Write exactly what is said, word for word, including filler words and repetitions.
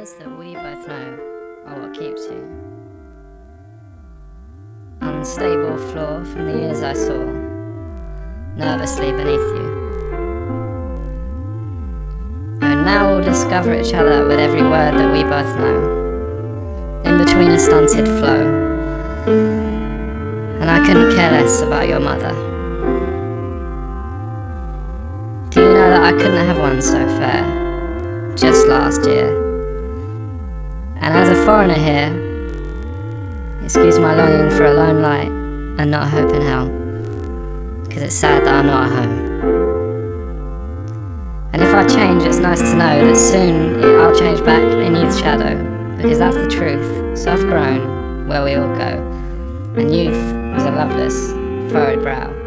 things that we both know are what keeps you. Unstable floor from the years I saw, nervously beneath you. And now we'll discover each other with every word that we both know, in between a stunted flow. And I couldn't care less about your mother. Do you know that I couldn't have one so fair, just last year? And as a foreigner here, excuse my longing for a lone light and not a hope in hell, because it's sad that I'm not at home. And if I change, it's nice to know that soon I'll change back in youth's shadow, because that's the truth, soft grown, where we all go. And youth was a loveless, furrowed brow.